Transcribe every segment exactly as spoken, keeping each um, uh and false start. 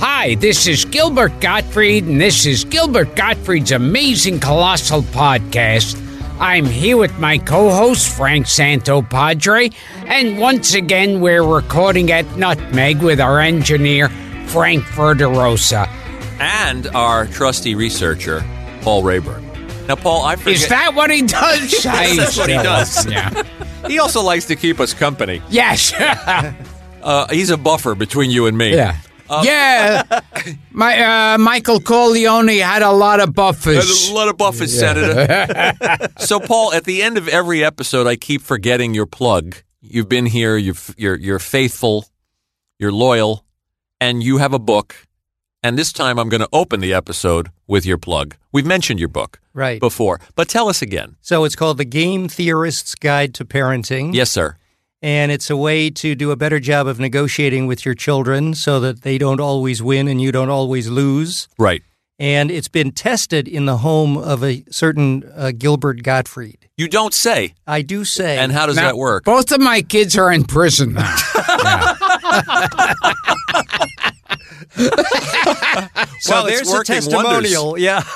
Hi, this is Gilbert Gottfried, and this is Gilbert Gottfried's Amazing Colossal Podcast. I'm here with my co-host, Frank Santopadre, and once again, we're recording at Nutmeg with our engineer, Frank Verderosa. And our trusty researcher, Paul Rayburn. Now, Paul, I forget... Is that what he does? That's what he does. Yeah. He also likes to keep us company. Yes. uh, he's a buffer between you and me. Yeah. Uh, yeah. My uh, Michael Corleone had a lot of buffers. A lot of buffers, yeah. Senator. So, Paul, at the end of every episode, I keep forgetting your plug. You've been here. You've, you're you're faithful. You're loyal. And you have a book. And this time I'm going to open the episode with your plug. We've mentioned your book right. before, but tell us again. So it's called The Game Theorist's Guide to Parenting. Yes, sir. And it's a way to do a better job of negotiating with your children so that they don't always win and you don't always lose. Right. And it's been tested in the home of a certain uh, Gilbert Gottfried. You don't say. I do say. And how does now, that work? Both of my kids are in prison now. So well, there's a testimonial. Wonders. Yeah.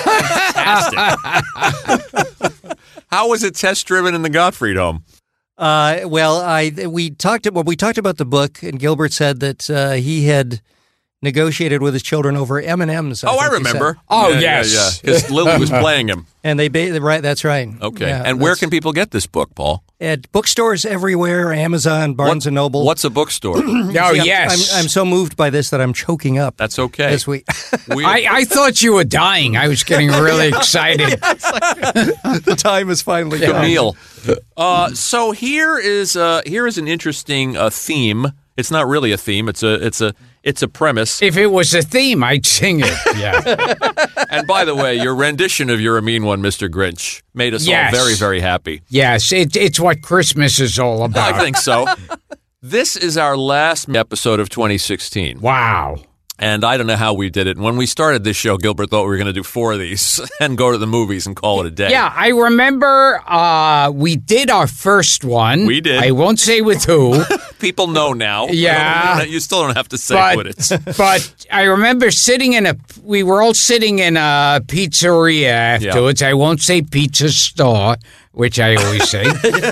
Fantastic. How was it test driven in the Gottfried home? Uh, well, I we talked well, we talked about the book, and Gilbert said that uh, he had negotiated with his children over M and M's. Oh, I remember. Oh, yeah, yes. Yeah, yeah. Because Lily was playing him. And they ba- right, that's right. Okay. Yeah, and where can people get this book, Paul? At bookstores everywhere, Amazon, Barnes what, and Noble. What's a bookstore? Oh, See, I'm, yes. I'm, I'm so moved by this that I'm choking up. That's okay. This week. we, I, I thought you were dying. I was getting really excited. The time is finally come. Camille. Uh, so here is uh, here is an interesting uh, theme. It's not really a theme. It's a it's a it's a premise. If it was a theme, I'd sing it. Yeah. And by the way, your rendition of "You're a Mean One, Mister Grinch" made us Yes. all very very happy. Yes, it, it's what Christmas is all about. I think so. This is our last episode of twenty sixteen. Wow. And I don't know how we did it. And when we started this show, Gilbert thought we were going to do four of these and go to the movies and call it a day. Yeah, I remember uh, we did our first one. We did. I won't say with who. People know now. Yeah. You, don't, you still don't have to say but, what it's. But I remember sitting in a, we were all sitting in a pizzeria afterwards. Yeah. I won't say pizza store, which I always say.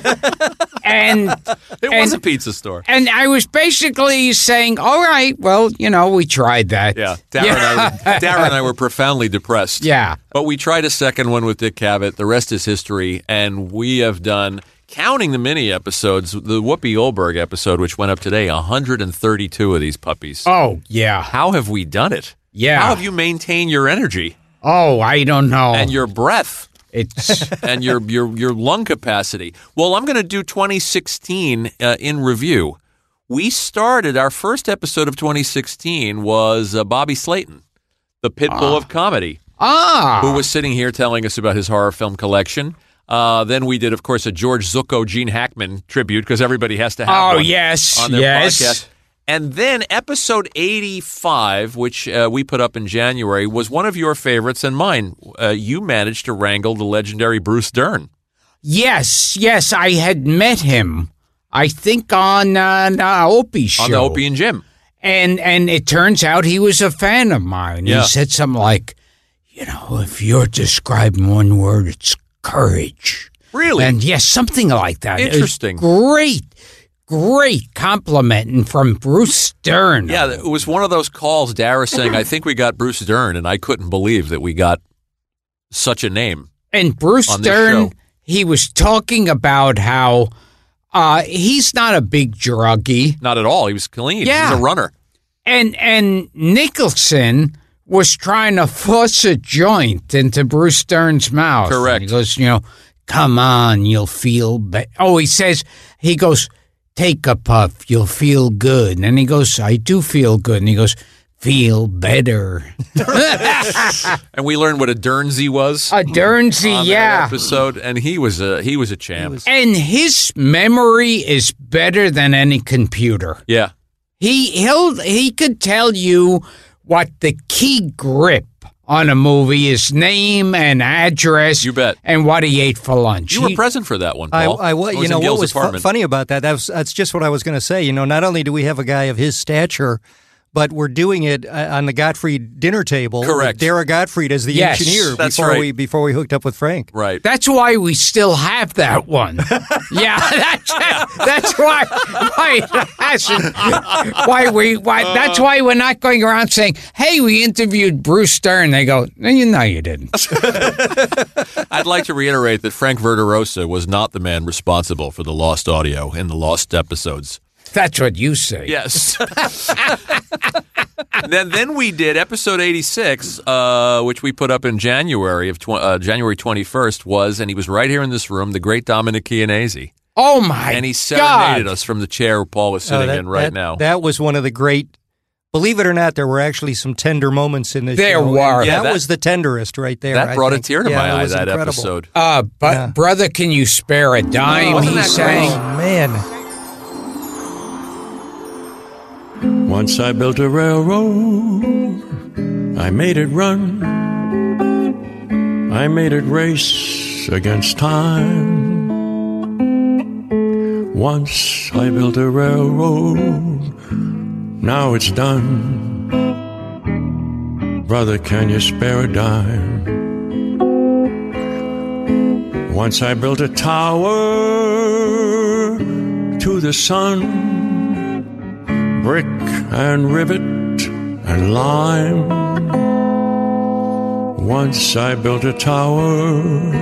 and It and, was a pizza store. And I was basically saying, all right, well, you know, we tried that. Yeah. Darren, Yeah. And, I, Darren and I were profoundly depressed. Yeah. But we tried a second one with Dick Cavett. The rest is history. And we have done, counting the mini episodes, the Whoopi Goldberg episode, which went up today, one hundred thirty-two of these puppies. Oh, yeah. How have we done it? Yeah. How have you maintained your energy? Oh, I don't know. And your breath? It's and your your your lung capacity. Well, I'm going to do twenty sixteen uh, in review. We started, our first episode of twenty sixteen was uh, Bobby Slayton, the pit bull Ah. of comedy, ah, who was sitting here telling us about his horror film collection. Uh, then we did, of course, a George Zucco, Gene Hackman tribute, because everybody has to have oh one yes, on their yes. podcast. And then episode eighty-five, which uh, we put up in January, was one of your favorites and mine. Uh, you managed to wrangle the legendary Bruce Dern. Yes, yes, I had met him. I think on uh, uh, Opie's show. On the Opie and Jim. And and it turns out he was a fan of mine. Yeah. He said something like, you know, if you're describing one word, it's courage. Really? And yes, something like that. Interesting. It was great, great compliment and from Bruce Dern. Yeah, it was one of those calls, Dara saying, I think we got Bruce Dern, and I couldn't believe that we got such a name. And Bruce on this Dern, show. he was talking about how uh, he's not a big druggie. Not at all. He was clean. Yeah. He was a runner. And and Nicholson was trying to force a joint into Bruce Dern's mouth. Correct. And he goes, you know, come on, you'll feel better. Oh, he says, he goes, take a puff, you'll feel good. And he goes, I do feel good. And he goes, feel better. And we learned what a Dernsey was. A Dernsey, on that yeah. episode, and he was a he was a champ. And his memory is better than any computer. Yeah. He he'll he could tell you what the key grip on a movie is, name and address. You bet. And what he ate for lunch. You were He- present for that one, I, Paul. I, wa- you was know in what Gil's was fu- apartment. funny about that? That was that's just what I was going to say. You know, not only do we have a guy of his stature, but we're doing it uh, on the Gottfried dinner table. Correct. With Dara Gottfried as the Yes, engineer that's before right. we before we hooked up with Frank. Right. That's why we still have that one. Yeah, that's that's why why it hasn't. Why we why that's why we're not going around saying, "Hey, we interviewed Bruce Stern." They go, "No, you know you didn't." I'd like to reiterate that Frank Verderosa was not the man responsible for the lost audio in the lost episodes. That's what you say. Yes. then, then we did episode eighty-six, uh, which we put up in January of tw- uh, January twenty-first. Was and he was right here in this room, the great Dominic Chianese, Oh my and he serenaded God. us from the chair Paul was Oh, sitting that- in right that- now. That was one of the great. Believe it or not, there were actually some tender moments in this There show. were. And Yeah, that, that- was the tenderest right there. that I brought a think. tear to Yeah, my it eye. was That incredible. episode. Uh, but Yeah. brother, can you spare a dime? Wasn't he that sang. Oh man. Once I built a railroad, I made it run, I made it race against time. Once I built a railroad, now it's done. Brother, can you spare a dime? Once I built a tower to the sun, brick and rivet and lime. Once I built a tower,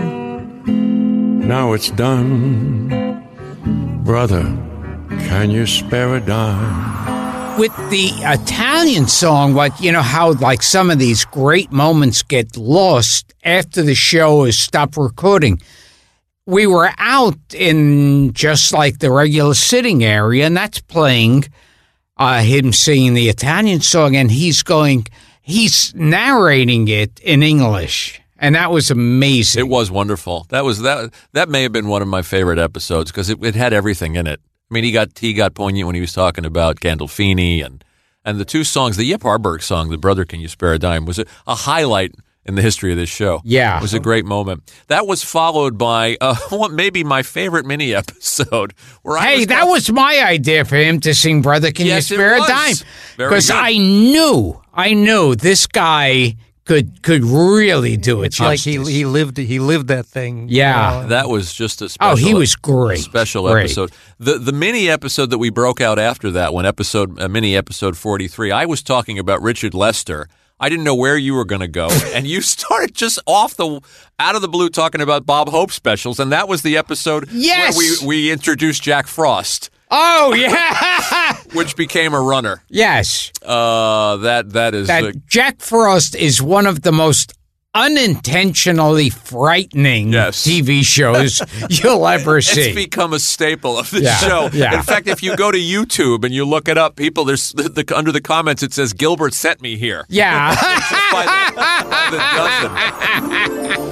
now it's done. Brother, can you spare a dime? With the Italian song, what you know how like some of these great moments get lost after the show is stopped recording. We were out in just like the regular sitting area, and that's playing uh, him singing the Italian song, and he's going, he's narrating it in English, and that was amazing. It was wonderful. That was that. That may have been one of my favorite episodes because it, it had everything in it. I mean, he got he got poignant when he was talking about Gandolfini and and the two songs. The Yip Harburg song, "The Brother Can You Spare a Dime," was a, a highlight in the history of this show. Yeah. It was a great moment. That was followed by uh, what maybe my favorite mini episode. Where I Hey, was that talk- was my idea for him to sing "Brother, Can Yes, You it Spare a was. Dime?" Very Because good. I knew, I knew this guy could could really do it. It's like he justice. he lived he lived that thing. Yeah. you know. That was just a special. Oh, he was great. Special Great. episode. The the mini episode that we broke out after that, when episode uh, mini episode forty-three, I was talking about Richard Lester. I didn't know where you were going to go, and you started just off the out of the blue talking about Bob Hope specials, and that was the episode Yes! where we we introduced Jack Frost, Oh yeah, which became a runner. yes. Uh, that that is That uh, Jack Frost is one of the most unintentionally frightening Yes. T V shows you'll ever see. It's become a staple of the Yeah, show. yeah. In fact, if you go to YouTube and you look it up, people there's the, the, under the comments it says Gilbert sent me here. yeah. By the, by the dozen.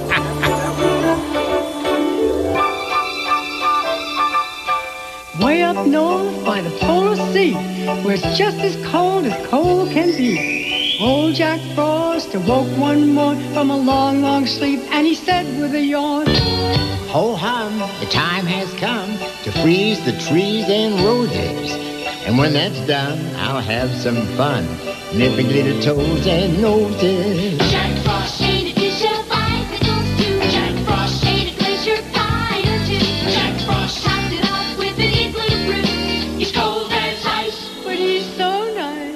Way up north by the polar sea, where it's just as cold as cold can be. Old Jack Frost awoke one morn from a long, long sleep, and he said with a yawn, Ho hum, the time has come to freeze the trees and roses. And when that's done, I'll have some fun, nipping little toes and noses. Jack Frost ate a dish of icicles too. Jack Frost ate a glacier pie or two. Jack Frost topped it off with an igloo brew. He's cold as ice. but he's so nice.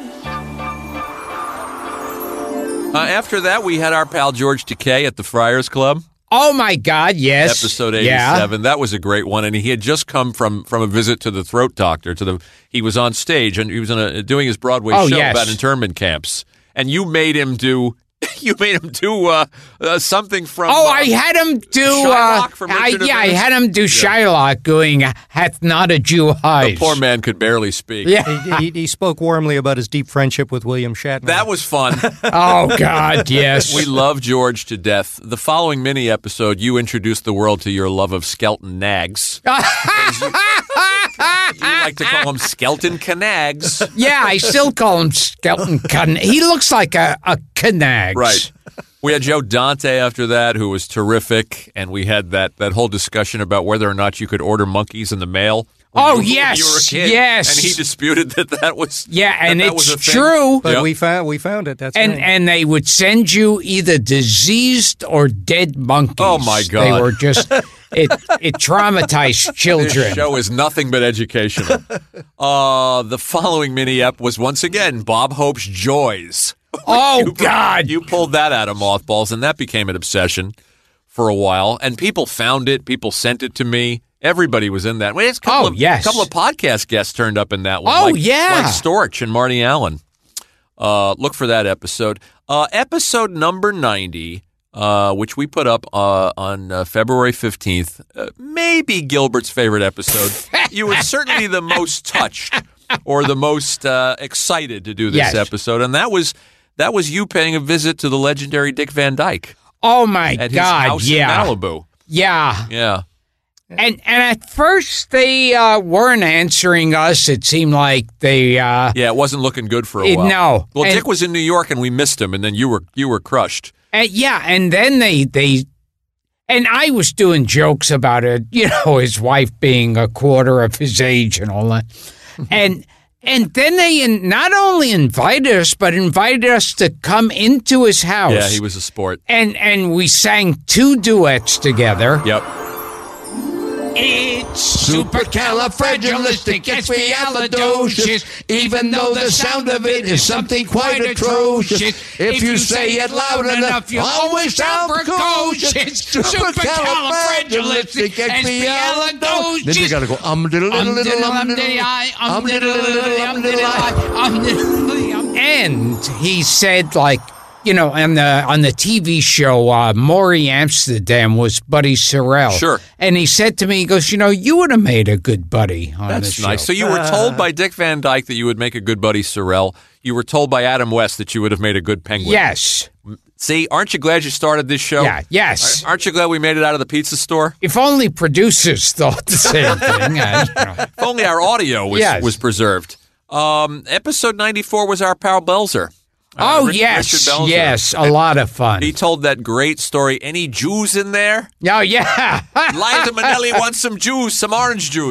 Uh, after that, we had our pal George Takei at the Friars Club, Oh my God, yes. episode Yeah. eighty-seven. That was a great one, and he had just come from, from a visit to the throat doctor. To the he was on stage and he was in a, doing his Broadway Oh, show yes. about internment camps, and you made him do you made him do uh, uh, something from. Oh, uh, I had him do. Shylock uh, from I, Richard of yeah, I Venice? had him do Shylock doing "Hath Not a Jew The Hide." poor man could barely speak. Yeah. he, he, he spoke warmly about his deep friendship with William Shatner. That was fun. Oh God, yes. We love George to death. The following mini episode, you introduced the world to your love of skeleton nags. you, you like to call them skeleton canags. Yeah, I still call him Skeleton Cun. He looks like a, a Canags. Right. We had Joe Dante after that, who was terrific, and we had that, that whole discussion about whether or not you could order monkeys in the mail. when Oh, you, when yes, you were a kid, yes. and he disputed that that was Yeah, that and that it's was a thing. true. But Yep. we found we found it. That's And right. and they would send you either diseased or dead monkeys. Oh, my They God. were just it it traumatized children. This show is nothing but educational. uh, the following mini ep was once again Bob Hope's Joys. Oh You- God. You pulled that out of mothballs, and that became an obsession for a while. And people found it. People sent it to me. Everybody was in that. Well, it's a couple Oh, of, yes. couple of podcast guests turned up in that one. Oh, like, yeah. like Storch and Marty Allen. Uh, look for that episode. Uh, episode number ninety, uh, which we put up uh, on uh, February fifteenth. Uh, maybe Gilbert's favorite episode. You were certainly the most touched or the most uh, excited to do this Yes. episode, and that was that was you paying a visit to the legendary Dick Van Dyke Oh my at his God. house Yeah. in Malibu. Yeah. Yeah. And and at first they uh, weren't answering us. It seemed like they uh, Yeah, it wasn't looking good for a It- while. no. Well, And- Dick was in New York and we missed him, and then you were you were crushed. and yeah, and then they they and I was doing jokes about it, you know, his wife being a quarter of his age and all that. and and then they in, not only invited us, but invited us to come into his house. Yeah, he was a sport. And and we sang two duets together. Yep. It's supercalifragilisticexpialidocious, even though the sound of it is something quite atrocious. If you say it loud enough, you'll always sound precocious. Supercalifragilisticexpialidocious. Then you gotta go um diddle diddle diddle um diddle um diddle diddle um diddle. And he said, like, you know, on the on the T V show, uh, Maury Amsterdam was Buddy Sorrell. Sure. And he said to me, he goes, you know, you would have made a good buddy on That's the show. nice. So you were told by Dick Van Dyke that you would make a good Buddy Sorrell. You were told by Adam West that you would have made a good Penguin. Yes. See, aren't you glad you started this show? Yeah, yes. Aren't you glad we made it out of the pizza store? If only producers thought the same thing. I, you know. If only our audio was, Yes. was preserved. Um, episode ninety-four was our pal Belzer. Uh, Oh, Rich- yes, Richard Belzer. yes. A lot of fun. He told that great story. Any Jews in there? Oh, yeah. Liza Minnelli wants some juice, some orange juice.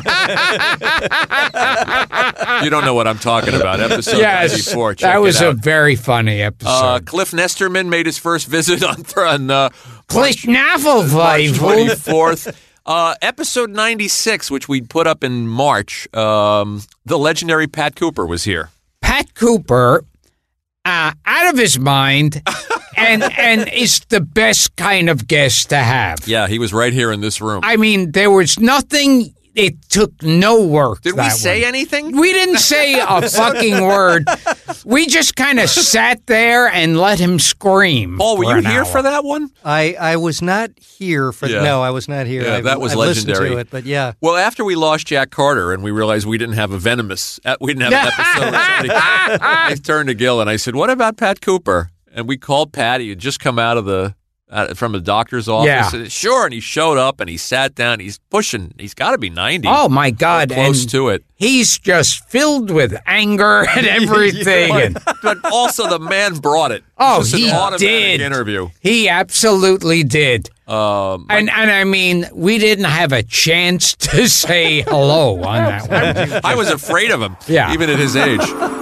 You don't know what I'm talking about. Episode yes. ninety-four. Check That was it a out. very funny episode. Uh, Cliff Nesterman made his first visit on, on uh, Click March Navel twenty-fourth. Uh, episode ninety-six, which we put up in March, um, the legendary Pat Cooper was here. Pat Cooper, uh, out of his mind, and and is the best kind of guest to have. Yeah, he was right here in this room. I mean, there was nothing. It took no work. Did we that say one. anything? We didn't say a fucking word. We just kind of sat there and let him scream. Paul, were for you an here hour. for that one? I, I was not here for Yeah. no, I was not here. Yeah, I, that was I listened legendary. to it, but yeah. Well, after we lost Jack Carter and we realized we didn't have a venomous, uh, we didn't have an episode. I turned to Gil and I said, "What about Pat Cooper?" And we called Pat. He had just come out of the uh, from the doctor's office. Yeah. And, sure, and he showed up and he sat down. He's pushing. He's got to be ninety. Oh my God! Or close and to it. He's just filled with anger and everything. and But also, the man brought it. Oh, It's just he an automatic did. interview. he absolutely did. Um, And and I mean, we didn't have a chance to say hello on that one. I was afraid of him. Yeah. even at his age.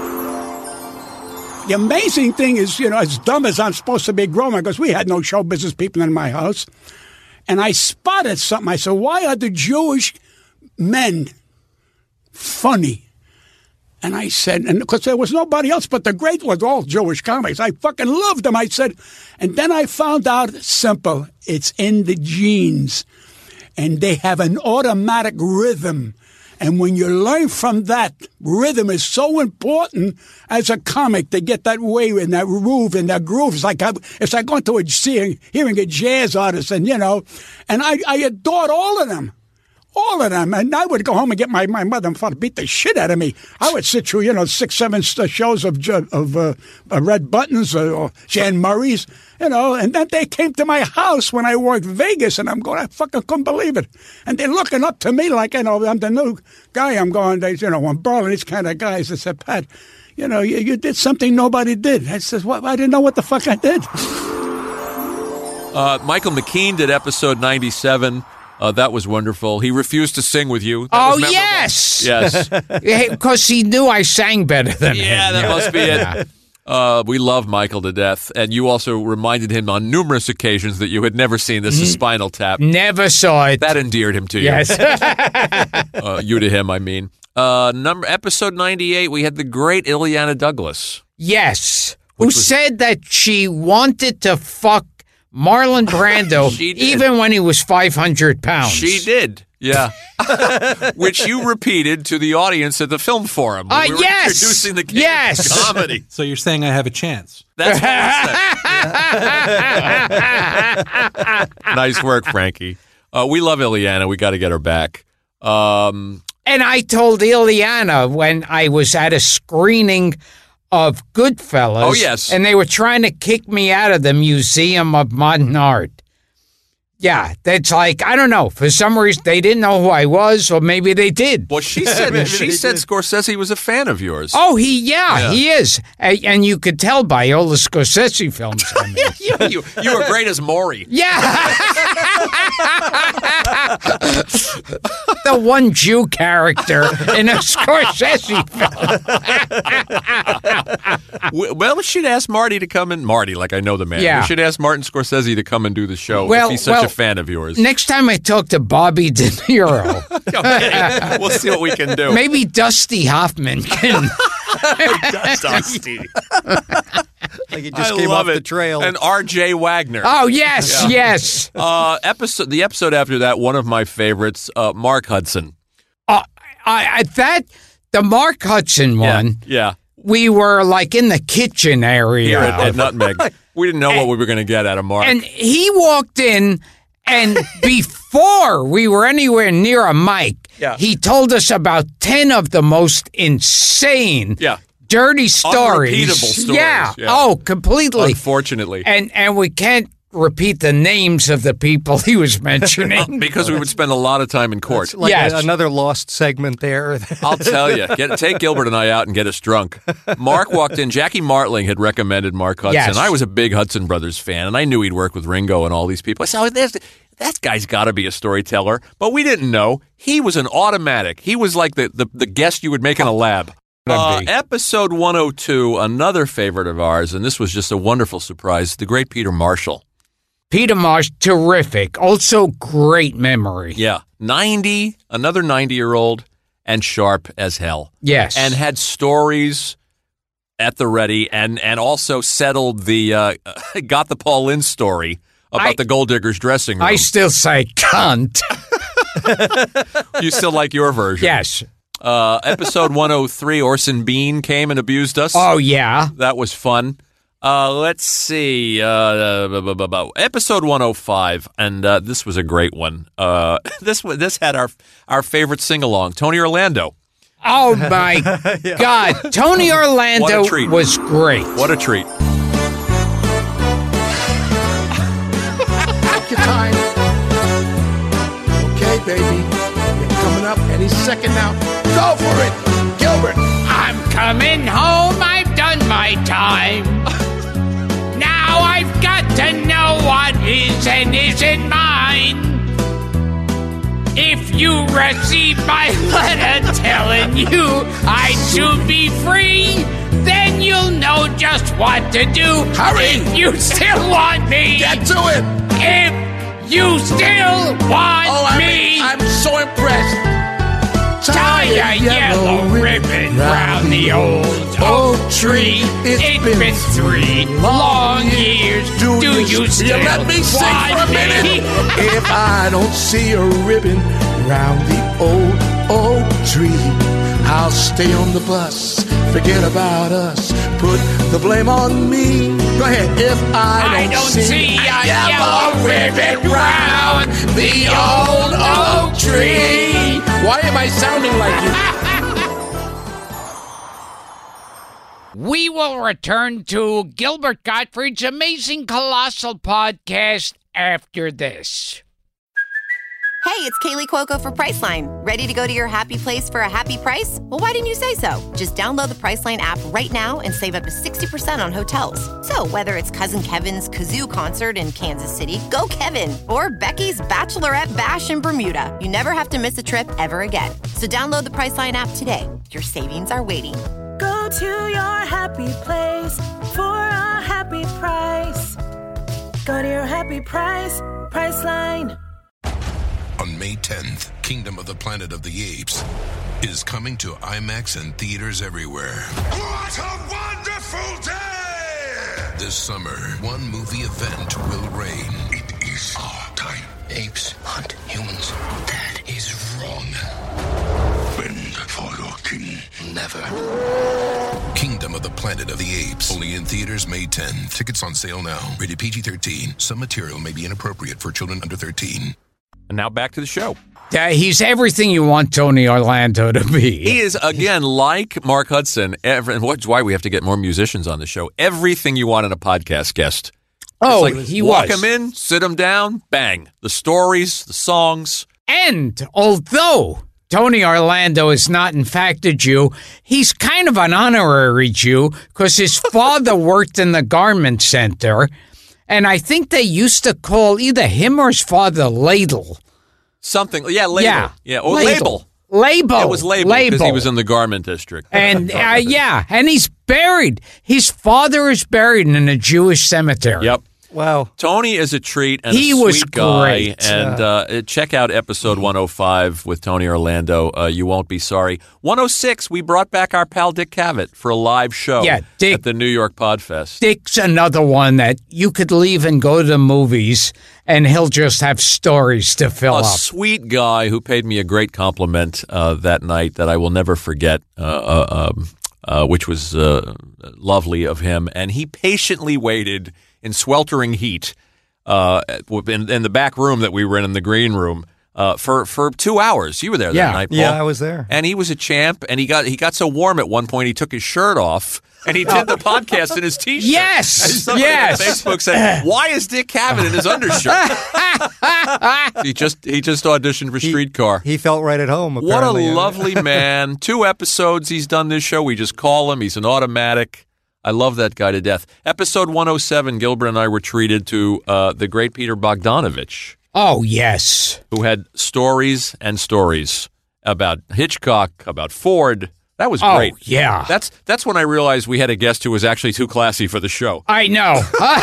The amazing thing is, you know, as dumb as I'm supposed to be growing, because we had no show business people in my house, and I spotted something. I said, why are the Jewish men funny? And I said, and because there was nobody else but the great was all Jewish comics. I fucking loved them. I said, and then I found out simple. It's in the genes. And they have an automatic rhythm. And when you learn from that, rhythm is so important as a comic to get that wave and that groove and that groove. It's like I, it's like going to a seeing, hearing a jazz artist, and you know, and I, I adored all of them. All of them. And I would go home and get my, my mother and father beat the shit out of me. I would sit through, you know, six, seven shows of of uh, uh, Red Buttons uh, or Jan Murray's, you know, and then they came to my house when I worked Vegas, and I'm going, I fucking couldn't believe it. And they're looking up to me like, you know, I'm the new guy. I'm going, they, you know, I'm Berlin, these kind of guys. I said, Pat, you know, you, you did something nobody did. I said, what? I didn't know what the fuck I did. Uh, Michael McKean did episode ninety-seven. Uh, that was wonderful. He refused to sing with you. That Oh, was memorable. yes. Yes. Because he knew I sang better than him. Yeah, that must be it. Uh, we love Michael to death, and you also reminded him on numerous occasions that you had never seen This is Spinal Tap. Never saw it. That endeared him to you. Yes. uh, you to him, I mean. Uh, number episode ninety-eight, we had the great Ileana Douglas. Yes. Who was- said that she wanted to fuck Marlon Brando She did. even when he was five hundred pounds. She did. Yeah. Which you repeated to the audience at the film forum. when Ah, we were yes. Introducing the Yes. comedy. So you're saying I have a chance? That's what we said. Nice work, Frankie. Uh, we love Ileana. We got to get her back. Um, And I told Ileana when I was at a screening of Goodfellas. Oh, yes. And they were trying to kick me out of the Museum of Modern Art. Yeah, that's like, I don't know. For some reason, they didn't know who I was, or maybe they did. well, she said she said Scorsese was a fan of yours. Oh, he, yeah, Yeah. he is. A- And you could tell by all the Scorsese films. I mean. you, you, you were great as Maury. Yeah. The one Jew character in a Scorsese film. W- Well, we should ask Marty to come in. Marty, like I know the man. Yeah. We should ask Martin Scorsese to come and do the show Well, if he's such well, a fan of yours. Next time I talk to Bobby De Niro, Okay. We'll see what we can do. maybe Dusty Hoffman can. Dusty. Like he just I came love off it. the trail. And R J Wagner. Oh, yes, yes. Uh, episode the episode after that, one of my favorites, uh, Mark Hudson. Uh, I, I, that, the Mark Hudson one, Yeah. we were like in the kitchen area. Here at, at Nutmeg. We didn't know what we were going to get out of Mark. And he walked in, and before we were anywhere near a mic, Yeah. he told us about ten of the most insane, Yeah. dirty stories. Unrepeatable stories, Yeah. yeah. Oh, completely. Unfortunately. And and we can't repeat the names of the people he was mentioning. because we would spend a lot of time in court. It's like Yes. a- another lost segment there. I'll tell you. Get, take Gilbert and I out and get us drunk. Mark walked in. Jackie Martling had recommended Mark Hudson. Yes. I was a big Hudson Brothers fan, and I knew he'd work with Ringo and all these people. I said, oh, there's, that guy's got to be a storyteller. But we didn't know. He was an automatic. He was like the, the, the guest you would make in a lab. Uh, episode one oh two, another favorite of ours, and this was just a wonderful surprise, the great Peter Marshall. Peter Marsh, terrific. Also, great memory. Yeah, ninety, another ninety-year-old, and sharp as hell. Yes. And had stories at the ready, and, and also settled the, uh, got the Paul Lynde story about I- the Gold Diggers dressing room. I still say cunt. You still like your version? Yes. Uh, episode one oh three, Orson Bean came and abused us. Oh, yeah. That was fun. Uh, let's see. Uh, bu- bu- bu- bu- episode one oh five, and uh, this was a great one. Uh, this one- this had our our favorite sing along, Tony Orlando. Oh, my God. Tony Orlando What a treat. was great. What a treat! Take your time. Okay, baby. You're coming up any second now. Go for it, Gilbert. I'm coming home. I've done my time. Now I've got to know what is and isn't mine. If you receive my letter telling you I'd soon be free, then you'll know just what to do. Hurry! If you still want me. Get to it. If you still want Oh, I'm, me. I'm so impressed. Tie a yellow ribbon round the old oak tree. It's been three long years. Do you still let me sing want for a minute? me? If I don't see a ribbon round the old oak tree, I'll stay on the bus. Forget about us. Put the blame on me. Go ahead. If I don't, I don't see, see a yellow ribbon round the old oak tree. why am I sounding like you? We will return to Gilbert Gottfried's Amazing Colossal Podcast after this. Hey, it's Kaylee Cuoco for Priceline. Ready to go to your happy place for a happy price? Well, why didn't you say so? Just download the Priceline app right now and save up to sixty percent on hotels. So whether it's Cousin Kevin's Kazoo Concert in Kansas City, go Kevin, or Becky's Bachelorette Bash in Bermuda, you never have to miss a trip ever again. So download the Priceline app today. Your savings are waiting. Go to your happy place for a happy price. Go to your happy price, Priceline. On May tenth, Kingdom of the Planet of the Apes is coming to IMAX and theaters everywhere. What a wonderful day! This summer, one movie event will reign. It is our time. Apes hunt humans. That is wrong. Bend for your king. Never. Kingdom of the Planet of the Apes. Only in theaters May tenth. Tickets on sale now. Rated P G thirteen. Some material may be inappropriate for children under thirteen. And now back to the show. Uh, he's everything you want Tony Orlando to be. He is, again, like Mark Hudson, every, and that's why we have to get more musicians on the show. Everything you want in a podcast guest. Oh, like, he walk was. him in, sit him down, bang. The stories, the songs. And although Tony Orlando is not, in fact, a Jew, he's kind of an honorary Jew because his father worked in the garment center. And I think they used to call either him or his father Ladle. Something, yeah, label. Yeah, yeah or label. label. Label. It was label because he was in the garment district. And uh, yeah, and he's buried. His father is buried in a Jewish cemetery. Yep. Wow. Tony is a treat and He a sweet was guy. great. And uh, check out episode one oh five with Tony Orlando. Uh, you won't be sorry. one oh six, we brought back our pal Dick Cavett for a live show Yeah, Dick- at the New York Podfest. Dick's another one that you could leave and go to the movies, and he'll just have stories to fill A up. sweet guy who paid me a great compliment uh, that night that I will never forget, uh, uh, um, uh, which was uh, lovely of him. And he patiently waited in sweltering heat uh, in, in the back room that we were in, in the green room, uh, for for two hours. You were there Yeah. that night, Paul. Yeah, I was there. And he was a champ. And he got he got so warm at one point he took his shirt off. And he did the podcast in his T-shirt. Yes, And somebody yes. on Facebook said, "Why is Dick Cavett in his undershirt?" he just he just auditioned for Streetcar. He felt right at home. What a Apparently. lovely man. Two episodes he's done this show. We just call him. He's an automatic. I love that guy to death. Episode one oh seven, Gilbert and I were treated to uh, the great Peter Bogdanovich, Oh, yes. who had stories and stories about Hitchcock, about Ford. That was Oh, great. yeah. That's that's when I realized we had a guest who was actually too classy for the show. I know.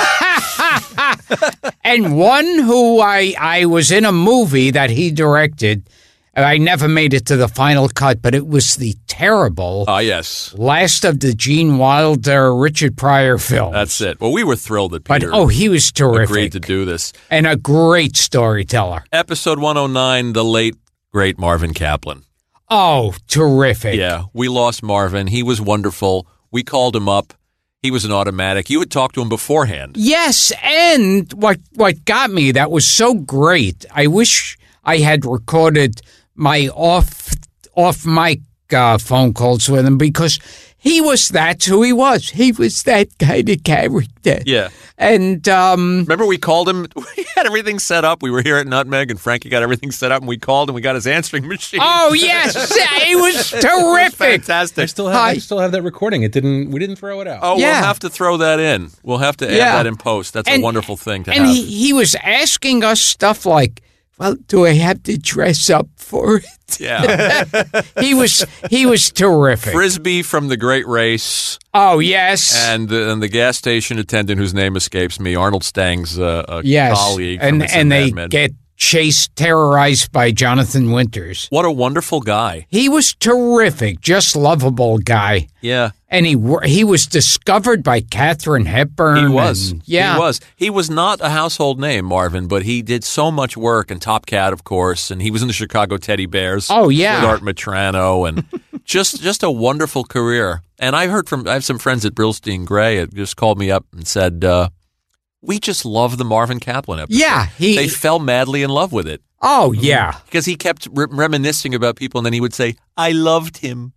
And one who I, I was in a movie that he directed. I never made it to the final cut, but it was the terrible Ah, yes. last of the Gene Wilder, Richard Pryor films. That's it. Well, we were thrilled that But, Peter oh, he was terrific. agreed to do this. And a great storyteller. Episode one oh nine, the late, great Marvin Kaplan. Oh, terrific. Yeah, we lost Marvin. He was wonderful. We called him up. He was an automatic. You had talked to him beforehand. Yes, and what what got me that was so great. I wish I had recorded my off off mic uh, phone calls with him because he was that's who he was. He was that kind of character. Yeah. And um, Remember we called him, we had everything set up. We were here at Nutmeg and Frankie got everything set up and we called and we got his answering machine. oh yes, it was It was terrific. fantastic. I still have Hi. I still have that recording. It didn't we didn't throw it out. Oh, Yeah. we'll have to throw that in. We'll have to add Yeah. that in post. That's And- a wonderful thing to and have. he, he was asking us stuff like, well, do I have to dress up for it? yeah. He was he was terrific. Frisbee from the Great Race Oh yes, and the, and the gas station attendant whose name escapes me, Arnold Stang's uh, uh, yes, colleague. from and It's and a they Mad Men. get chased, terrorized by Jonathan Winters. What a wonderful guy. He was terrific, just lovable guy, Yeah. and he wor- he was discovered by Katharine Hepburn. He was. and- yeah, He was. He was not a household name, Marvin, but he did so much work. And Top Cat, of course, and he was in the Chicago Teddy Bears. Oh, yeah. with Art Matrano, and just just a wonderful career. And I heard from I have some friends at Brillstein Gray that just called me up and said, uh, "We just love the Marvin Kaplan episode." Yeah, he- they fell madly in love with it Oh yeah. because he kept re- reminiscing about people, and then he would say, "I loved him.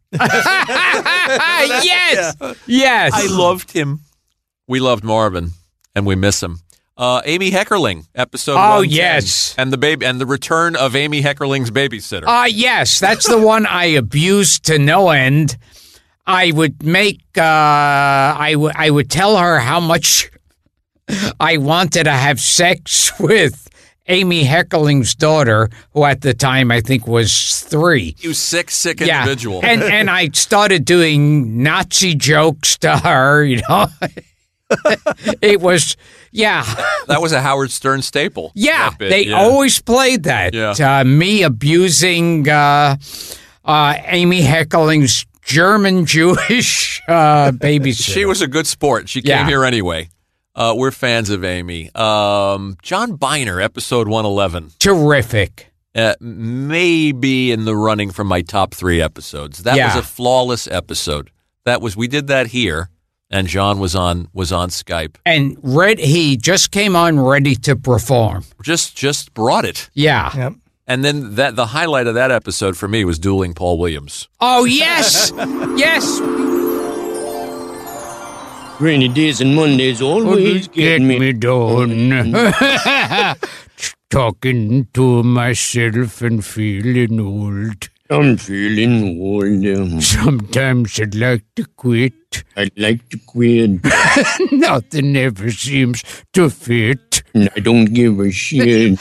yes, yes. I loved him." We loved Marvin, and we miss him. Uh, Amy Heckerling, episode Oh, one ten. yes. And the baby and the return of Amy Heckerling's babysitter. Ah, yes, that's the one I abused to no end. I would make, uh, I, w- I would tell her how much I wanted to have sex with Amy Heckerling's daughter, who at the time I think was three. You sick, sick Yeah, individual. and and I started doing Nazi jokes to her. You know, it was yeah, that was a Howard Stern staple. yeah. that bit, They yeah. always played that. Yeah. Uh, me abusing uh, uh, Amy Heckerling's German Jewish uh, babysitter. She was a good sport. She came Yeah. here anyway. Uh, we're fans of Amy. Um, John Biner, episode one eleven. terrific. Uh, maybe in the running for my top three episodes. That Yeah. was a flawless episode. That was we did that here, and John was on was on Skype. And red, he just came on ready to perform. Just just brought it. Yeah. Yep. And then that the highlight of that episode for me was dueling Paul Williams. Oh yes, yes. Rainy days and Mondays always get me. down. Talking to myself and feeling old. I'm feeling old. um, Sometimes I'd like to quit. I'd like to quit. Nothing ever seems to fit. and I don't give a shit.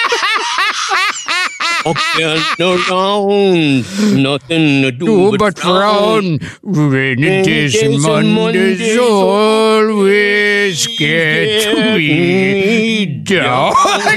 Walking around, nothing to do Do but, but frown. Rainy days and Mondays always get me down.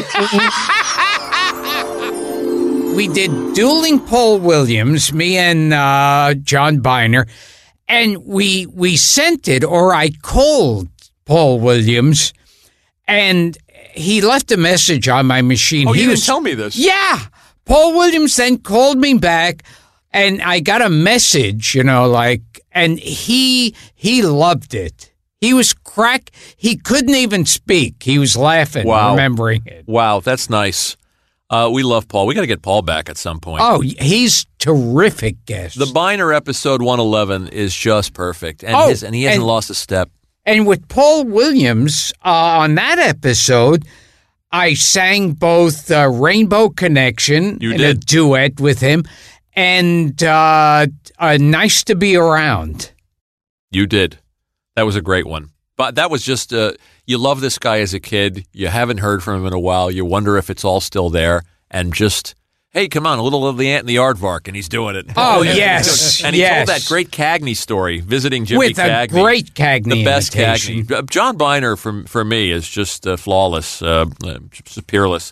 We did Dueling Paul Williams, me and uh, John Biner, and we we sent it, or I called Paul Williams, and he left a message on my machine. Oh, he you was, didn't tell me this. Yeah. Paul Williams then called me back, and I got a message, you know, like, and he he loved it. He was crack. He couldn't even speak. He was laughing, Wow. remembering it. Wow, that's nice. Uh, we love Paul. We got to get Paul back at some point. Oh, he's terrific guest. The Biner episode one eleven is just perfect, and Oh, his, and he hasn't and- lost a step. And with Paul Williams uh, on that episode, I sang both uh, Rainbow Connection You in a did. duet with him and uh, uh, Nice to Be Around. You did. That was a great one. But that was just, uh, you love this guy as a kid. You haven't heard from him in a while. You wonder if it's all still there. And just, hey, come on, a little of the ant and the aardvark, and he's doing it. Oh, And he's yes, doing- And he yes. told that great Cagney story, visiting Jimmy With a Cagney. great Cagney The best imitation. Cagney. Uh, John Biner, for, for me, is just uh, flawless, uh, uh, just peerless.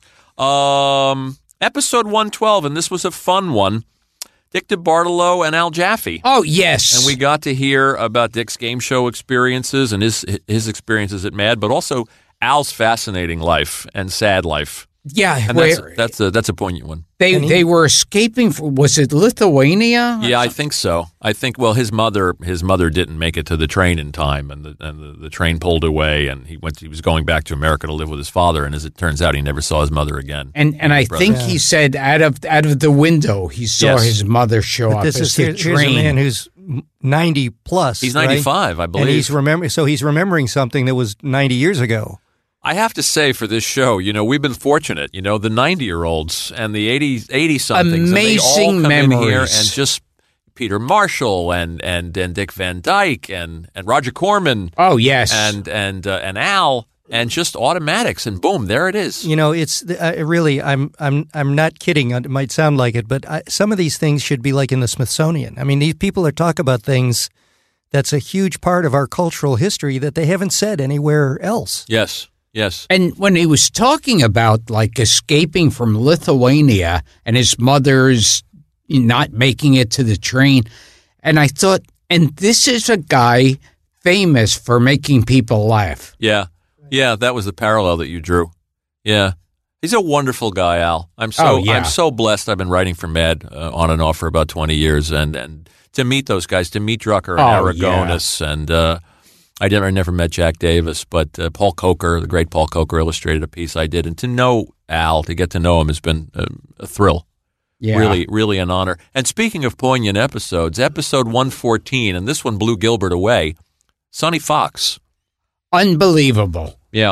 Um, episode one twelve, and this was a fun one. Dick DeBartolo and Al Jaffe. Oh, yes. And we got to hear about Dick's game show experiences and his his experiences at Mad, but also Al's fascinating life and sad life. Yeah, And that's, where that's a that's a poignant one. they they were escaping from, was it Lithuania? Yeah, I think so. I think well, his mother his mother didn't make it to the train in time, and the and the, the train pulled away, and he went. He was going back to America to live with his father, and as it turns out, he never saw his mother again. And and I Brother. think he said out of out of the window he saw Yes. his mother show But up this as is the here, here's a train. man who's ninety plus. He's right? ninety-five, I believe. and he's remember. So he's remembering something that was ninety years ago. I have to say for this show, you know, we've been fortunate. You know, the ninety-year-olds and the eighty, eighty-somethings. and they all Amazing come in here memories. and just Peter Marshall and, and, and Dick Van Dyke and, and Roger Corman. Oh, yes. And, and, uh, and Al and just automatics and boom, there it is. You know, it's uh, really. I'm. I'm. I'm not kidding. It might sound like it, but I, some of these things should be like in the Smithsonian. I mean, these people are talk about things that's a huge part of our cultural history that they haven't said anywhere else. Yes. Yes. And when he was talking about like escaping from Lithuania and his mother's not making it to the train, and I thought, and this is a guy famous for making people laugh. Yeah. Yeah, that was the parallel that you drew. Yeah. He's a wonderful guy, Al. I'm so Oh, yeah. I'm so blessed. I've been writing for Mad uh, on and off for about twenty years, and, and to meet those guys, to meet Drucker and Oh, Aragonis, and uh, I never I never met Jack Davis, but uh, Paul Coker, the great Paul Coker, illustrated a piece I did, and to know Al, to get to know him, has been a, a thrill. Yeah. Really, really an honor. And speaking of poignant episodes, episode one fourteen, and this one blew Gilbert away. Sonny Fox. Unbelievable. Yeah.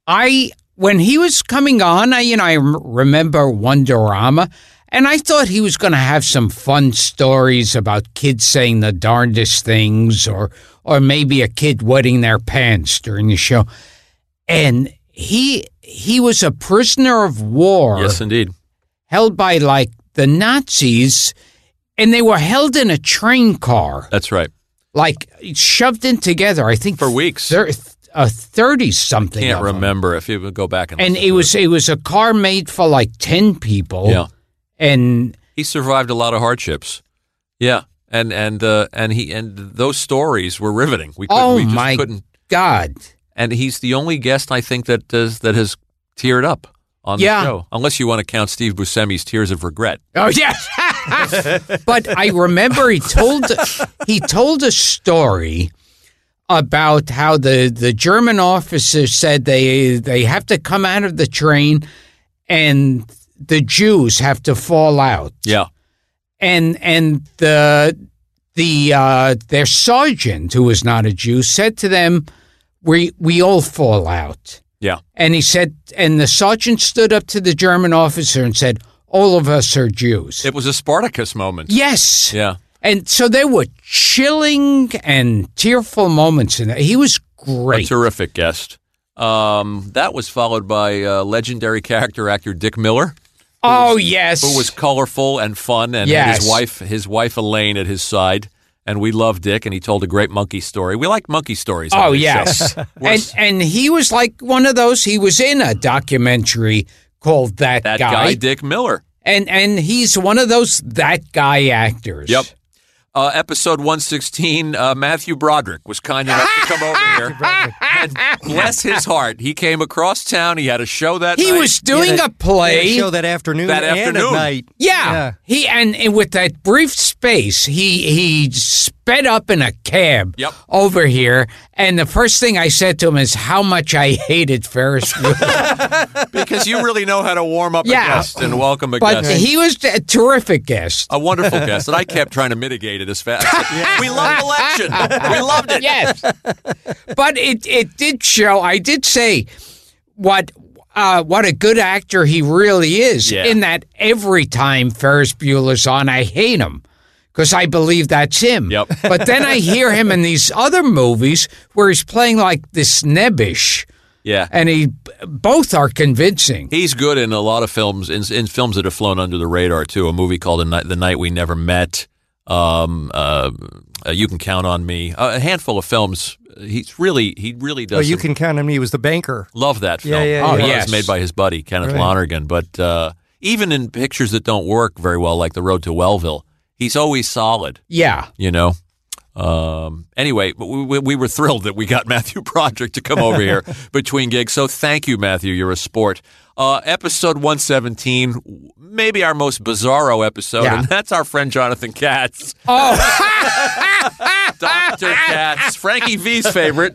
I when he was coming on, I you know I remember Wonderama, and I thought he was going to have some fun stories about kids saying the darndest things, or or maybe a kid wetting their pants during the show. And he he was a prisoner of war. Yes, indeed. Held by like the Nazis, and they were held in a train car. That's right. Like shoved in together. I think for weeks. Thir- uh, thirty something. Can't of them. remember if you would go back and. And listen it to was it was a car made for like ten people. Yeah. And he survived a lot of hardships. Yeah, and and uh, and he and those stories were riveting. We couldn't, oh we just my couldn't. God! And he's the only guest I think that does that has teared up on Yeah. the show, unless you want to count Steve Buscemi's Tears of Regret. Oh yes, but I remember he told he told a story about how the, the German officer said they they have to come out of the train and the Jews have to fall out. Yeah. And and the the uh, their sergeant, who was not a Jew, said to them, "We we all fall out." Yeah. And he said, and the sergeant stood up to the German officer and said, "All of us are Jews." It was a Spartacus moment. Yes. Yeah. And so there were chilling and tearful moments in that. He was A great. terrific guest. Um, that was followed by uh, legendary character actor Dick Miller. Oh yes, Who was colorful and fun, and had Yes. his wife, his wife Elaine, at his side. And we loved Dick, and he told a great monkey story. We like monkey stories. on Oh this yes, show. and and he was like one of those. He was in a documentary called That, that guy, Dick Miller. and and he's one of those that guy actors. Yep. Uh, episode one sixteen, uh, Matthew Broderick was kind enough to come over here. And bless his heart, he came across town. He had a show that He night. was doing He had a play. he had a show that afternoon That and afternoon. at night. Yeah. Yeah. He and, and with that brief space, he he sped up in a cab Yep. over here, and the first thing I said to him is how much I hated Ferris Bueller. Because you really know how to warm up Yeah. a guest and welcome a But guest. he was a terrific guest. a wonderful guest, and I kept trying to mitigate it as fast. We loved election. We loved it. Yes. But it it did show, I did say what uh, what a good actor he really is, Yeah. in that every time Ferris Bueller's on, I hate him. Because I believe that's him. Yep. But then I hear him in these other movies where he's playing like this nebbish, Yeah. and he both are convincing. He's good in a lot of films, in, in films that have flown under the radar, too. A movie called The Night, the Night We Never Met, um, uh, uh, You Can Count on Me, uh, a handful of films. He's really, he really does. Well, you some- can count on me. He was the banker. Love that film. Yeah, yeah, Oh, yeah. yes. It was made by his buddy, Kenneth Right. Lonergan. But uh, even in pictures that don't work very well, like The Road to Wellville, he's always solid, Yeah. you know? Um, anyway, we, we, we were thrilled that we got Matthew Broderick to come over here between gigs. So thank you, Matthew. You're a sport. Uh, episode one seventeen, maybe our most bizarro episode, Yeah. and that's our friend Jonathan Katz. Oh, Doctor Katz, Frankie V's favorite.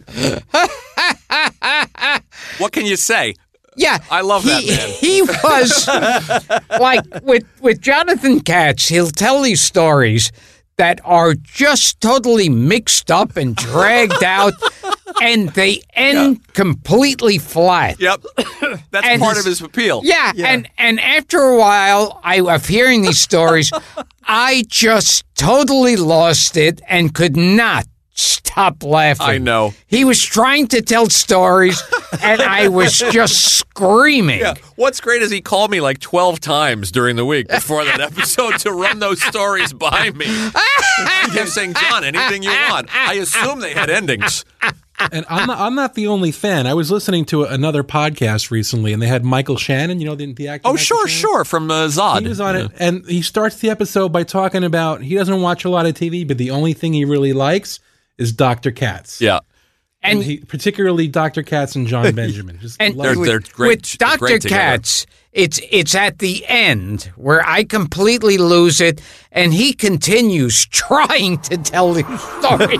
What can you say? yeah. I love he, that man. He was like with with Jonathan Katz, he'll tell these stories that are just totally mixed up and dragged out, and they end completely flat. Yep. That's And part his- of his appeal. Yeah, and and after a while, I of hearing these stories, I just totally lost it and could not stop laughing. I know. He was trying to tell stories, and I was just screaming. Yeah. What's great is he called me like twelve times during the week before that episode to run those stories by me. He kept saying, John, anything you want. I assume they had endings. And I'm not, I'm not the only fan. I was listening to another podcast recently, and they had Michael Shannon, you know, the, the actor. Oh, Michael sure, Shannon? sure, from uh, Zod. He was on it, and he starts the episode by talking about he doesn't watch a lot of T V, but the only thing he really likes is Doctor Katz. Yeah. And, And- he, particularly Doctor Katz and John Benjamin. Just And love They're, it. they're great. With Doctor great together. Katz, it's it's at the end where I completely lose it, and he continues trying to tell the story.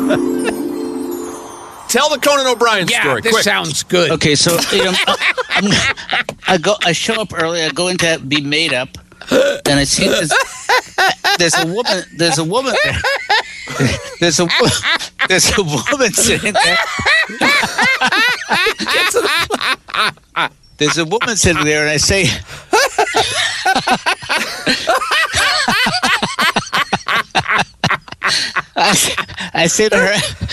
Tell the Conan O'Brien Yeah, story. this quick. sounds good. Okay, so you know, I'm, I go, I show up early. I go in to be made up, and I see this. There's a woman. There's a woman there. There's a wo- there's a woman sitting there. there's a woman sitting there, and I say, I, I say to her,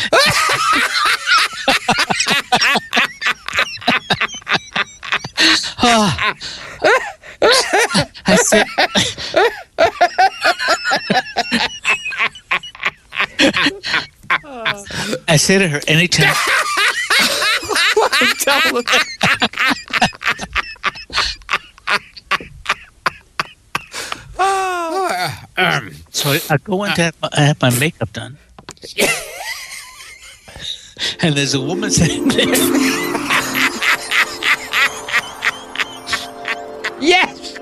oh, I say, I say to her anytime. um, so I, I go in to have my, I have my makeup done, and there's a woman sitting there. Yes.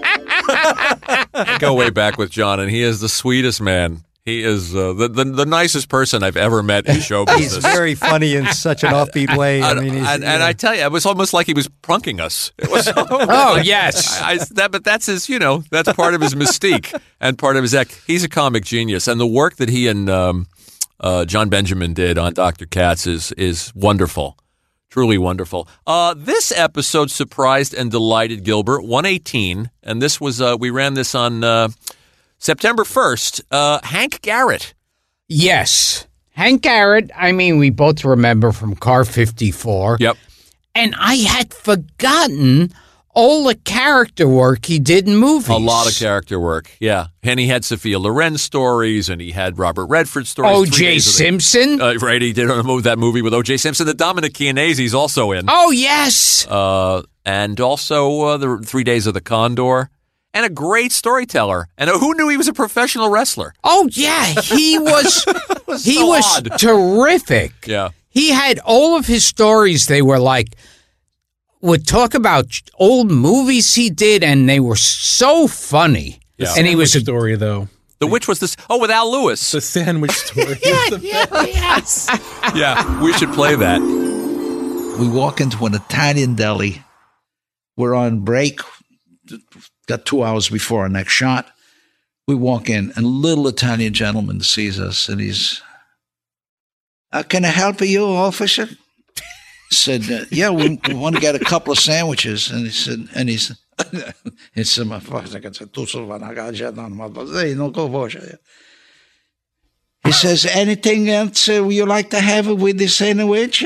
I go way back with John, and he is the sweetest man. He is uh, the, the the nicest person I've ever met in show business. He's very funny in such an offbeat way. I mean, he's, and, and I tell you, it was almost like he was pranking us. It was, oh yes, I, I, that, but that's his, you know, that's part of his mystique and part of his act. He's a comic genius, and the work that he and um, uh, John Benjamin did on Doctor Katz is is wonderful, truly wonderful. Uh, this episode surprised and delighted Gilbert. one eighteen, and this was uh, we ran this on. Uh, September first, uh, Hank Garrett. Yes. Hank Garrett, I mean, we both remember from Car fifty-four. Yep. And I had forgotten all the character work he did in movies. A lot of character work, yeah. And he had Sophia Loren stories, and he had Robert Redford stories. O J Simpson. Uh, right, he did that movie with O J Simpson. The Dominic Chianese's also in. Oh, yes. Uh, and also uh, the Three Days of the Condor. And a great storyteller. And who knew he was a professional wrestler? Oh, yeah. He was, was he so was odd. terrific. Yeah. He had all of his stories. They were like, would talk about old movies he did, and they were so funny. The and he was a story, though. The which was this? Oh, with Al Lewis. The sandwich story. yeah, yeah, yes. Yeah, we should play that. We walk into an Italian deli. We're on break. Got two hours before our next shot. We walk in, and a little Italian gentleman sees us, and he's, uh, can I help you, officer? Said, uh, yeah, we, we want to get a couple of sandwiches. And he said, and he's, he said, my father, he says, anything else uh, you like to have with the sandwich?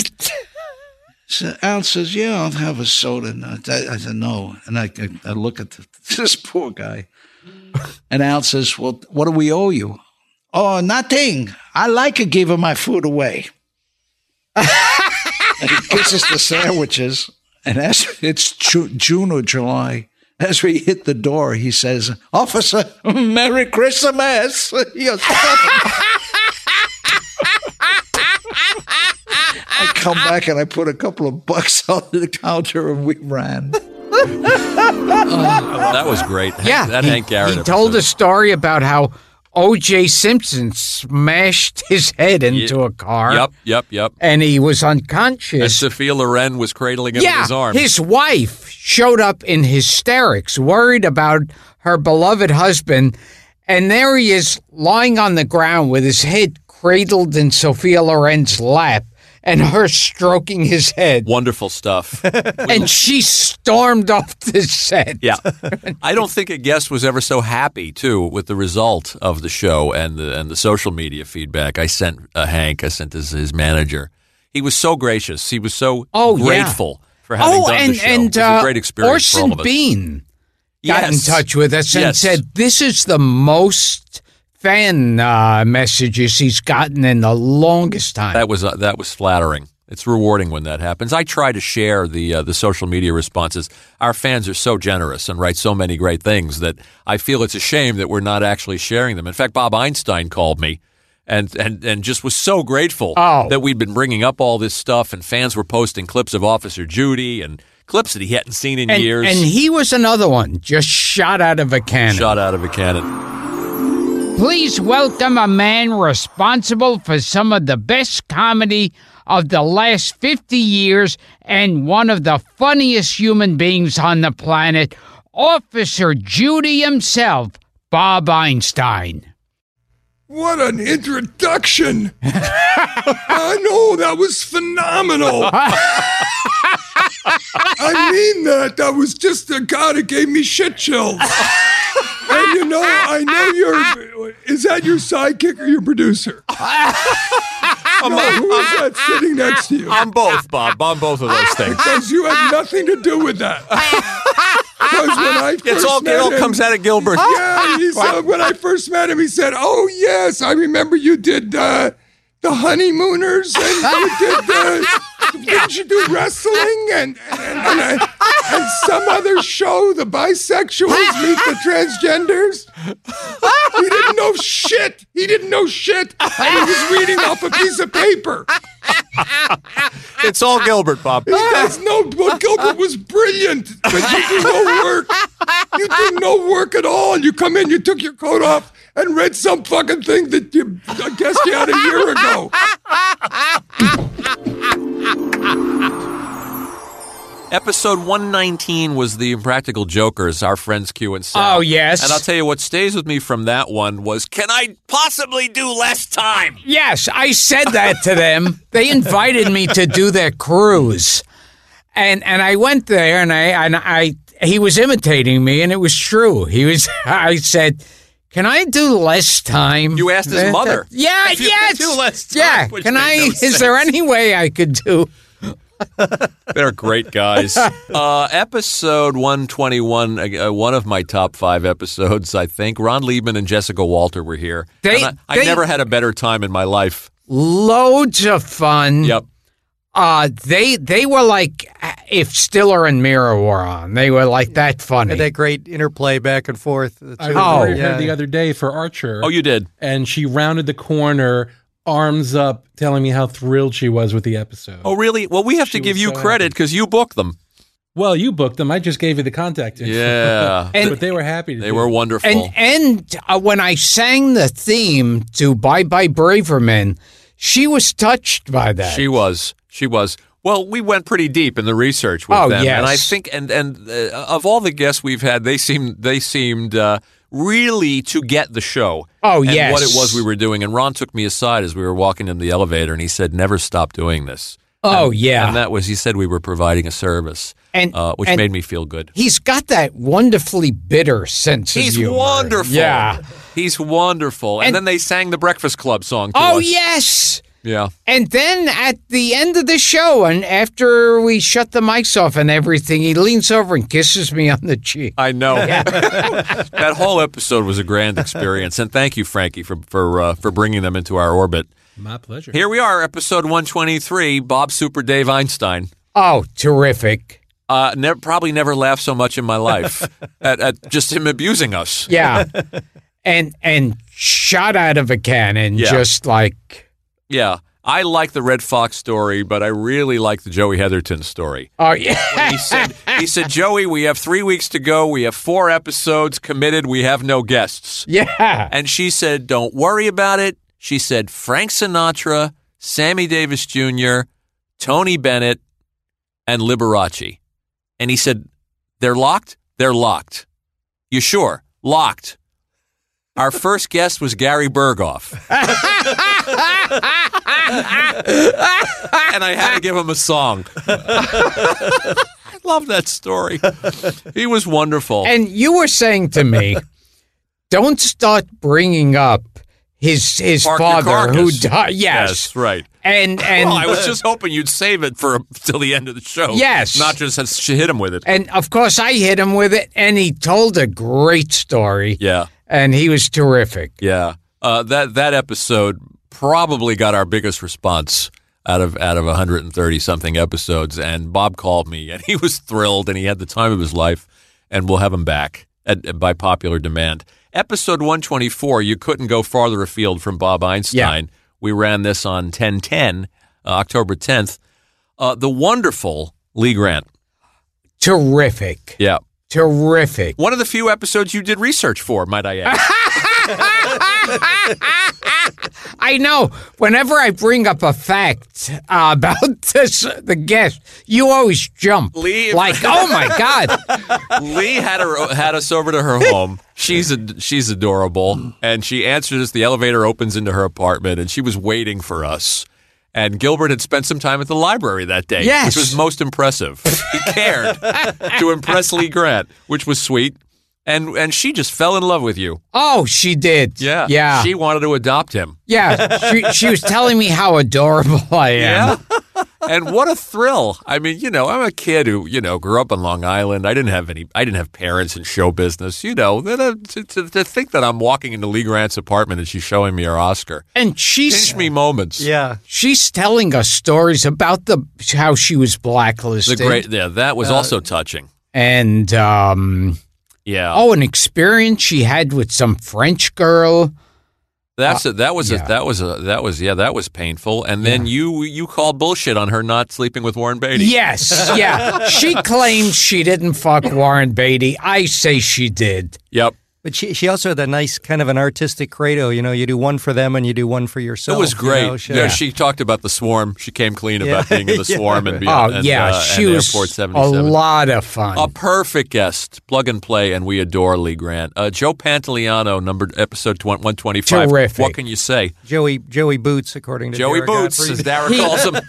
So Al says, yeah, I'll have a soda. And I, I said, no. And I, I, I look at the, this poor guy. And Al says, well, what do we owe you? Oh, nothing. I like giving my food away. And he gives us the sandwiches. And as it's Ju- June or July, as we hit the door, he says, officer, Merry Christmas. He goes, I come back and I put a couple of bucks on the counter and we ran. Oh, that was great. Yeah, that he, Hank Garrett he episode. told a story about how O J Simpson smashed his head into a car. Yep, yep, yep. And he was unconscious. And Sophia Loren was cradling him yeah, in his arms. His wife showed up in hysterics, worried about her beloved husband. And there he is lying on the ground with his head cradled in Sophia Loren's lap and her stroking his head. Wonderful stuff. And she stormed off the set. Yeah. I don't think a guest was ever so happy, too, with the result of the show and the and the social media feedback. I sent uh, Hank, I sent his, his manager. He was so gracious. He was so oh, grateful yeah. for having oh, done and, the show. And, it was uh, a great experience Orson for all of us. Bean got yes. in touch with us and yes. said, this is the most fan uh, messages he's gotten in the longest time. That was uh, that was flattering. It's rewarding when that happens. I try to share the uh, the social media responses. Our fans are so generous and write so many great things that I feel it's a shame that we're not actually sharing them. In fact, Bob Einstein called me and and, and just was so grateful oh. that we'd been bringing up all this stuff, and fans were posting clips of Officer Judy and clips that he hadn't seen in and, years. And he was another one, just shot out of a cannon. Shot out of a cannon. Please welcome a man responsible for some of the best comedy of the last fifty years and one of the funniest human beings on the planet, Officer Judy himself, Bob Einstein. What an introduction! I know, that was phenomenal. I mean that. That was just a God. It gave me shit chills. And you know, I know you're. Is that your sidekick or your producer? No, who is that sitting next to you? I'm both, Bob. I'm both of those things. Because you had nothing to do with that. Because when I first It's all, met it all him, comes out of Gilbert. Yeah, he said, when I first met him, he said, "Oh yes, I remember you did uh, the Honeymooners, and you did the didn't you do wrestling and and, and, and, and some other show, the Bisexuals Meet the Transgenders." He didn't know shit. He didn't know shit. And he was reading off a piece of paper. It's all Gilbert, Bob. He does no. Well, Gilbert was brilliant, but you do no work. You do no work at all. You come in, you took your coat off, and read some fucking thing that you, I guess you had a year ago. Episode one nineteen was the Impractical Jokers, our friends Q and Sal. Oh, yes. And I'll tell you what stays with me from that one was, can I possibly do less time? Yes, I said that to them. They invited me to do their cruise. And and I went there and I and I he was imitating me and it was true. He was I said, "Can I do less time?" You asked his Uh, mother. Yeah, If you yes. could do less time, yeah. which Can made I no is sense. there any way I could do They're great guys. Uh, episode one twenty-one, uh, one of my top five episodes, I think. Ron Liebman and Jessica Walter were here. They- And I, I they- never had a better time in my life. loads of fun? Yep. Uh, they they were like if Stiller and Mira were on. They were like that funny. Had that great interplay back and forth. The I two- recorded yeah. her the other day for Archer. Oh, you did? And she rounded the corner, arms up, telling me how thrilled she was with the episode. Oh, really? Well, we have She to give was you so credit because you booked them. Well, you booked them. I just gave you the contact info. Yeah. And- but they were happy to They do were it. wonderful. And and uh, when I sang the theme to Bye Bye Braverman, she was touched by that. She was. She was. Well, we went pretty deep in the research with Oh, them, yes. and I think, and and uh, of all the guests we've had, they seemed they seemed uh, really to get the show. Oh, and yes. what it was we were doing. And Ron took me aside as we were walking in the elevator, and he said, "Never stop doing this." Oh, And- yeah. and that was he said we were providing a service, And- uh, which and- made me feel good. He's got that wonderfully bitter sense of He's humor. wonderful. Yeah. He's wonderful. And, And- then they sang the Breakfast Club song. To Oh, us. yes. Yeah. And then at the end of the show, and after we shut the mics off and everything, he leans over and kisses me on the cheek. I know. That whole episode was a grand experience, and thank you, Frankie, for for uh, for bringing them into our orbit. My pleasure. Here we are, episode one twenty-three. Bob Super Dave Einstein. Oh, terrific. Uh, never, probably never laughed so much in my life at, at just him abusing us. Yeah. and and shot out of a cannon, Yeah. just like, Yeah. I like the Red Fox story, but I really like the Joey Heatherton story. oh, yeah. When he said, he said, Joey, we have three weeks to go. We have four episodes committed. We have no guests. Yeah. And she said, don't worry about it. She said, Frank Sinatra, Sammy Davis Junior, Tony Bennett, and Liberace. And he said, they're locked? They're locked. You sure? Locked. Our first guest was Gary Berghoff. And I had to give him a song. I love that story. He was wonderful. And you were saying to me, don't start bringing up his his Park Your father who Carcass. died. Yes. Yes, right. And and Well, I was just hoping you'd save it for till the end of the show. Yes. Not just as she hit him with it. and of course I hit him with it, and he told a great story. Yeah. And he was terrific. Yeah. Uh, that that episode probably got our biggest response out of out of one hundred thirty something episodes. And Bob called me, and he was thrilled, and he had the time of his life. And we'll have him back at, by popular demand. Episode one twenty-four, you couldn't go farther afield from Bob Einstein. Yeah. We ran this on ten ten, uh, October tenth. Uh, the wonderful Lee Grant. Terrific. Yeah. Terrific. One of the few episodes you did research for, might I add. I know. Whenever I bring up a fact uh, about this, the guest, you always jump. Lee- like, oh my God. Lee had her had us over to her home. She's a, she's adorable, and she answered us. The elevator opens into her apartment, and she was waiting for us. And Gilbert had spent some time at the library that day, Yes. which was most impressive. He cared to impress Lee Grant, which was sweet. And and she just fell in love with you. Oh, she did. Yeah. Yeah. She wanted to adopt him. Yeah. She, she was telling me how adorable I am. Yeah. And what a thrill. I mean, you know, I'm a kid who, you know, grew up on Long Island. I didn't have any, I didn't have parents in show business. You know, to, to, to think that I'm walking into Lee Grant's apartment and she's showing me her Oscar. And she's Pinch me moments. Yeah. she's telling us stories about the how she was The blacklisted. great, yeah, that was Uh, also touching. And um Yeah. oh, an experience she had with some French girl. That's a, that was yeah. a, that was a, that was yeah that was painful. And then you you called bullshit on her not sleeping with Warren Beatty. Yes, yeah. She claims she didn't fuck Warren Beatty. I say she did. Yep. But she she also had a nice kind of an artistic credo. You know, you do one for them and you do one for yourself. It was great. You know, she, yeah, she talked about the swarm. She came clean Yeah. about being in the Yeah. swarm and, be, Oh and, yeah, uh, she and was Airport a seventy-seven. lot of fun. A perfect guest, plug and play, and we adore Lee Grant. Uh, Joe Pantoliano, number episode one twenty-five. Terrific. What can you say? Joey Joey Boots, according to Joey Dara Boots, Gottfried. as Dara calls him.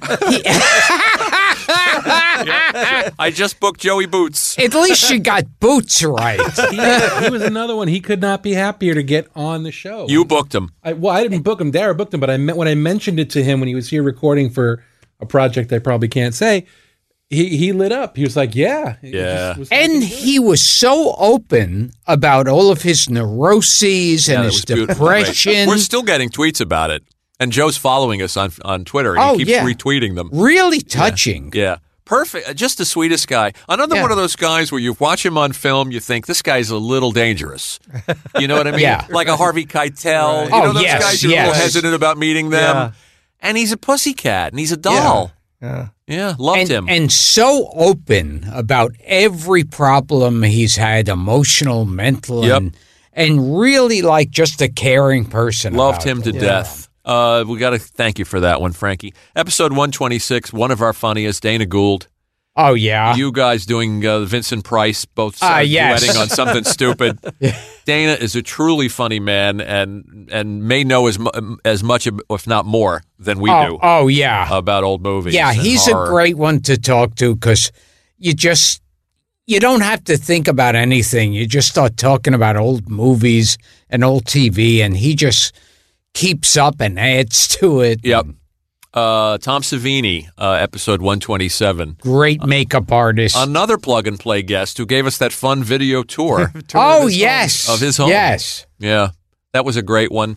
I just booked Joey Boots. At least she got Boots right. he, he was another one. He could not be happier to get on the show. You booked him. I, well, I didn't book him. Dara booked him, but I met, when I mentioned it to him when he was here recording for a project I probably can't say, he he lit up. He was like, "Yeah, It Yeah. just was And he was so open about all of his neuroses Yeah, and it his was beautiful. depression. We're still getting tweets about it. And Joe's following us on on Twitter, and Oh, he keeps yeah. retweeting them. Really touching. Yeah. Perfect. Just the sweetest guy. Another Yeah. one of those guys where you watch him on film, you think this guy's a little dangerous. You know what I mean? Yeah. Like a Harvey Keitel. You Oh, know those yes, guys you're a yes. little hesitant about meeting them. Yeah. And he's a pussycat, and he's a doll. Yeah. Yeah, loved and, him. and so open about every problem he's had, emotional, mental, Yep. and and really like just a caring person. Loved about him to them. death. Uh, we got to thank you for that one, Frankie. Episode one twenty-six, one of our funniest, Dana Gould. Oh yeah, You guys doing uh, Vincent Price, both Ah, uh, yes. duetting on something stupid. Dana is a truly funny man, and and may know as mu- as much, if not more, than we oh, do oh yeah, about old movies. yeah. and He's horror. a great one to talk to because you just you don't have to think about anything. You just start talking about old movies and old T V, and he just keeps up and adds to it. Yep. Uh, Tom Savini, uh, episode one twenty-seven. Great makeup artist. Another plug and play guest who gave us that fun video tour oh yes, of his home. Yes. Yeah, that was a great one.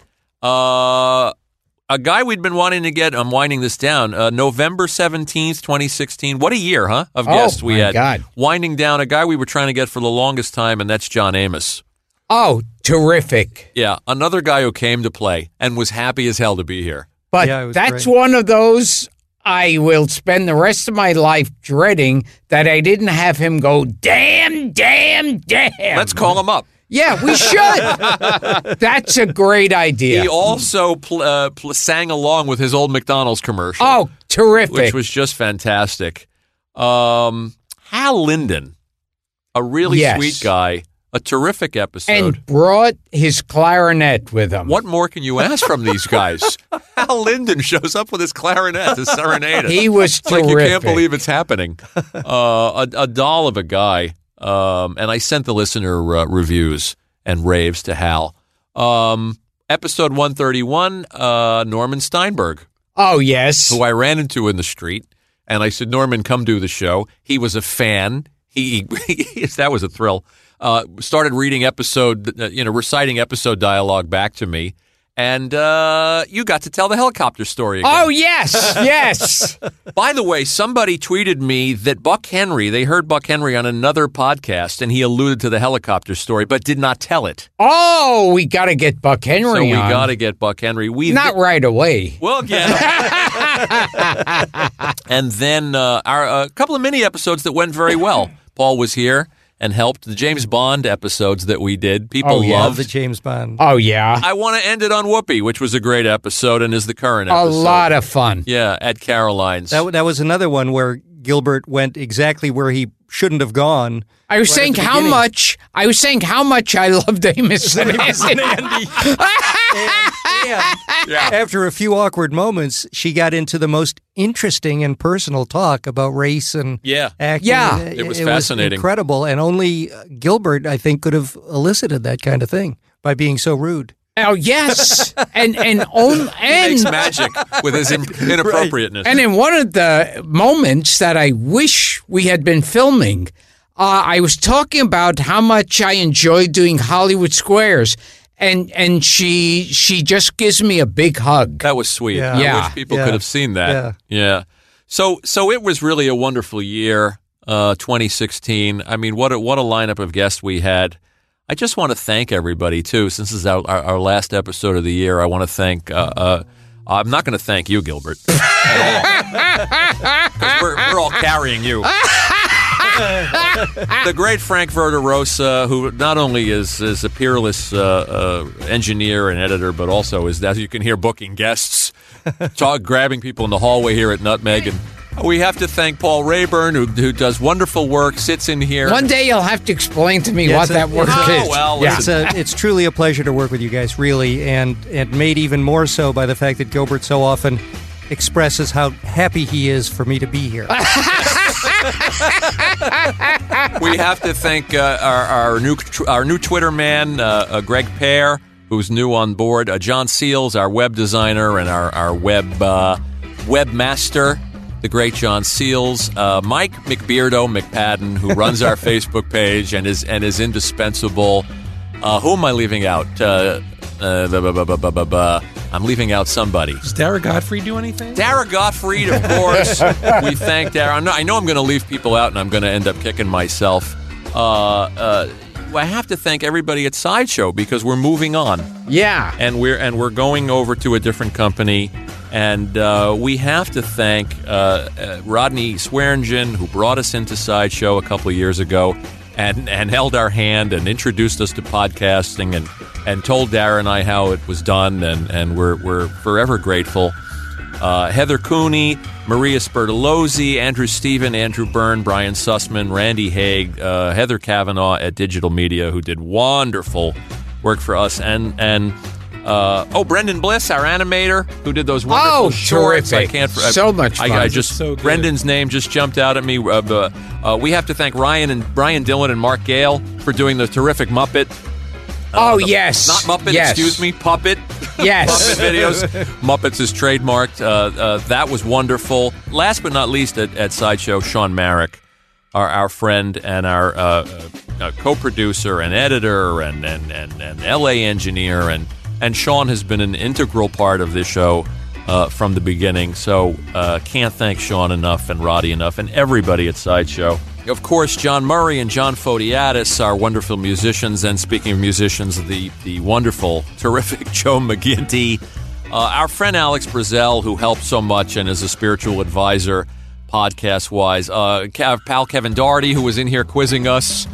Uh, a guy we'd been wanting to get, I'm winding this down, uh, November seventeenth, twenty sixteen. What a year, huh, of Oh, guests we my had. God. Winding down a guy we were trying to get for the longest time, and that's John Amos. Oh, terrific. Yeah, another guy who came to play and was happy as hell to be here. But Yeah, it was that's great. one of those I will spend the rest of my life dreading that I didn't have him go, damn, damn, damn. Let's call him up. Yeah, we should. That's a great idea. He also pl- uh, pl- sang along with his old McDonald's commercial. Oh, terrific. Which was just fantastic. Um, Hal Linden, a really Yes. sweet guy, a terrific episode. and brought his clarinet with him. What more can you ask from these guys? Hal Linden shows up with his clarinet to serenade us. He was It's like you can't terrific. believe it's happening. Uh, a, a doll of a guy. Um, and I sent the listener uh, reviews and raves to Hal. Um, episode one thirty-one, uh, Norman Steinberg, Oh, yes. who I ran into in the street. And I said, Norman, come do the show. He was a fan. He, he that was a thrill. Uh, started reading episode, uh, you know, reciting episode dialogue back to me. And uh, you got to tell the helicopter story again. Oh, yes, yes. By the way, somebody tweeted me that Buck Henry, they heard Buck Henry on another podcast, and he alluded to the helicopter story, but did not tell it. Oh, we got to get Buck Henry So we on. got to get Buck Henry. We Not right away. We'll get him. And then uh, our a couple of mini episodes that went very well. Paul was here and helped. The James Bond episodes that we did, people Oh, yeah, loved. the James Bond. Oh, yeah. I want to end it on Whoopi, which was a great episode and is the current A episode. lot of fun. Yeah, at Caroline's. That, that was another one where Gilbert went exactly where he shouldn't have gone. I was right saying at the how beginning. much. I was saying how much I loved Amos and Amos and Andy. and, and after a few awkward moments, she got into the most interesting and personal talk about race and Yeah. acting. Yeah. And It was fascinating. incredible, and only uh, Gilbert, I think, could have elicited that kind of thing by being so rude. Oh yes, and and on and He makes magic with his in- inappropriateness. And in one of the moments that I wish we had been filming, uh, I was talking about how much I enjoy doing Hollywood Squares, and and she she just gives me a big hug. That was sweet. Yeah. I Yeah. wish people Yeah. could have seen that. Yeah. Yeah. So so it was really a wonderful year, uh, twenty sixteen. I mean, what a, what a lineup of guests we had. I just want to thank everybody, too. Since this is our, our, our last episode of the year, I want to thank uh, uh, I'm not going to thank you, Gilbert. Because we're, we're all carrying you. The great Frank Verderosa, who not only is, is a peerless uh, uh, engineer and editor, but also is, as you can hear, booking guests, talk, grabbing people in the hallway here at Nutmeg. And we have to thank Paul Rayburn, who, who does wonderful work, sits in here. One day you'll have to explain to me Yeah, what it's a- that word Oh, is. well, yeah. It's a, it's truly a pleasure to work with you guys, really, and and made even more so by the fact that Gilbert so often expresses how happy he is for me to be here. We have to thank uh, our, our new our new Twitter man, uh, uh, Greg Pear, who's new on board. Uh, John Seals, our web designer and our our web uh, webmaster, the great John Seals. Uh, Mike McBeardo McPadden, who runs our Facebook page and is and is indispensable. Uh, who am I leaving out? Uh, uh, bu- bu- bu- bu- bu- bu- bu- I'm leaving out somebody. Does Dara Godfrey do anything? Dara Gottfried, of course. We thank Dara. I know, I know I'm going to leave people out, and I'm going to end up kicking myself. Uh, uh, I have to thank everybody at Sideshow because we're moving on, Yeah. and we're and we're going over to a different company, and uh, we have to thank uh, uh, Rodney Swearingen, who brought us into Sideshow a couple of years ago, and and held our hand and introduced us to podcasting, and and told Dara and I how it was done, and and we're we're forever grateful. Uh, Heather Cooney, Maria Spertolozzi, Andrew Stephen, Andrew Byrne, Brian Sussman, Randy Haig, uh, Heather Kavanaugh at Digital Media, who did wonderful work for us, and and uh, oh, Brendan Bliss, our animator, who did those wonderful Oh, shorts. terrific. I can't. I, So much I, fun. I just So good. Brendan's name just jumped out at me. Uh, uh, uh, we have to thank Ryan and Brian Dillon and Mark Gale for doing the terrific Muppet. Oh, the- yes. Not Muppet, Yes. excuse me, Puppet. Yes. Muppet videos. Muppets is trademarked. Uh, uh, that was wonderful. Last but not least at, at Sideshow, Sean Marek, our, our friend and our uh, uh, co-producer and editor and, and, and, and L A engineer. And, and Sean has been an integral part of this show uh, from the beginning. So uh, can't thank Sean enough and Roddy enough and everybody at Sideshow. Of course, John Murray and John Fodiatis are wonderful musicians. And speaking of musicians, the, the wonderful, terrific Joe McGinty. Uh, our friend Alex Brazel, who helped so much and is a spiritual advisor podcast-wise. Uh, Kev, pal Kevin Doherty, who was in here quizzing us.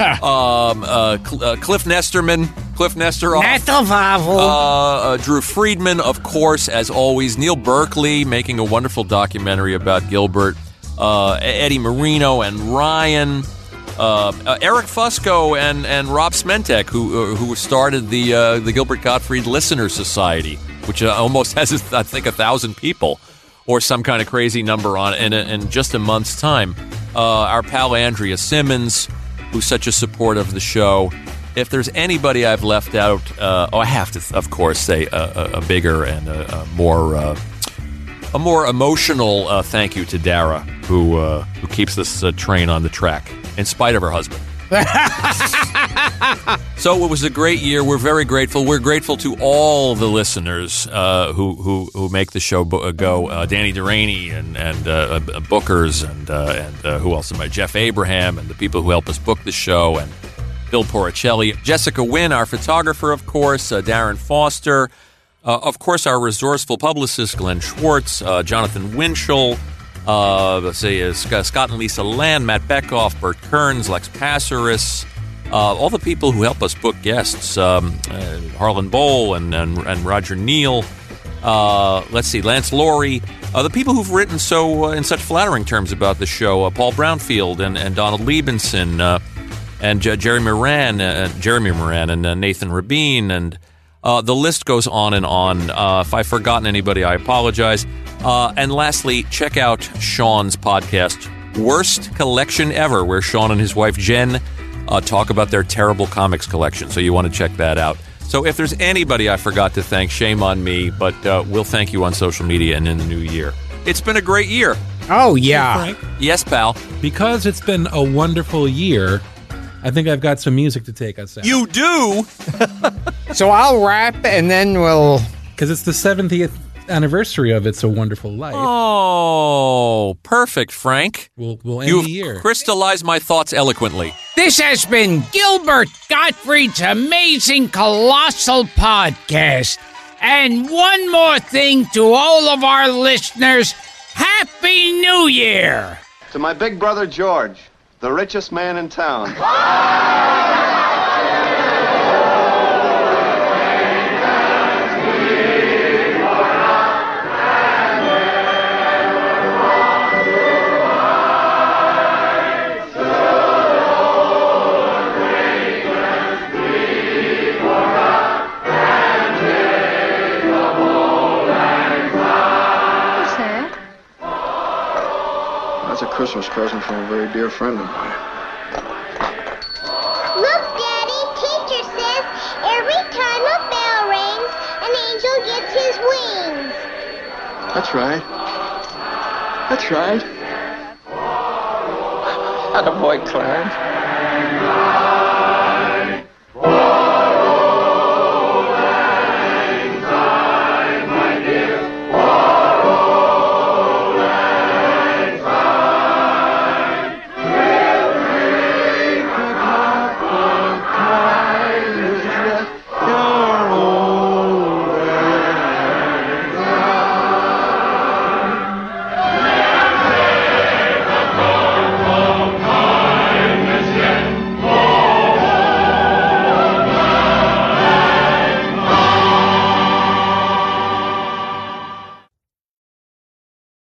um, uh, Cl- uh, Cliff Nesterman. Cliff Nesteroff. Netovavel. Uh, uh, Drew Friedman, of course, as always. Neil Berkeley, making a wonderful documentary about Gilbert. Uh, Eddie Marino and Ryan. Uh, uh, Eric Fusco and, and Rob Smentek, who uh, who started the uh, the Gilbert Gottfried Listener Society, which uh, almost has, I think, a thousand people or some kind of crazy number on it in, a, in just a month's time. Uh, our pal Andrea Simmons, who's such a support of the show. If there's anybody I've left out, uh, oh, I have to, of course, say a, a, a bigger and a, a more uh, a more emotional uh, thank you to Dara, who uh, who keeps this uh, train on the track in spite of her husband. So it was a great year. We're very grateful. We're grateful to all the listeners uh, who, who who make the show bo- go. Uh, Danny Duraney and and uh, uh, Bookers and uh, and uh, who else am I? Jeff Abraham and the people who help us book the show, and Bill Poricelli, Jessica Wynn, our photographer, of course, uh, Darren Foster, uh, of course, our resourceful publicist Glenn Schwartz, uh, Jonathan Winchell. Uh, let's see, uh, Scott and Lisa Land, Matt Beckoff, Bert Kearns, Lex Passeris, uh, all the people who help us book guests, um, uh, Harlan Bowl and, and and Roger Neal, Uh, let's see, Lance Laurie, uh, the people who've written so uh, in such flattering terms about the show, uh, Paul Brownfield and, and Donald Liebenson, uh, and uh, Jerry Moran, uh, Jeremy Moran, and uh, Nathan Rabin, and uh, the list goes on and on. Uh, if I've forgotten anybody, I apologize. Uh, and lastly, check out Sean's podcast, Worst Collection Ever, where Sean and his wife Jen uh, talk about their terrible comics collection. So you want to check that out. So if there's anybody I forgot to thank, shame on me, but uh, we'll thank you on social media and in the new year. It's been a great year. Oh, yeah. Hey, Frank, yes, pal. because it's been a wonderful year, I think I've got some music to take us out. You do? So I'll rap and then we'll... Because it's the seventieth anniversary of It's a Wonderful Life. Oh, perfect, Frank. We'll, we'll end You've the year. crystallized my thoughts eloquently. This has been Gilbert Gottfried's amazing colossal podcast. And one more thing to all of our listeners, Happy New Year! To my big brother George, the richest man in town. That's a Christmas present from a very dear friend of mine. Look, Daddy, teacher says every time a bell rings, an angel gets his wings. That's right. That's right. Attaboy, Clarence.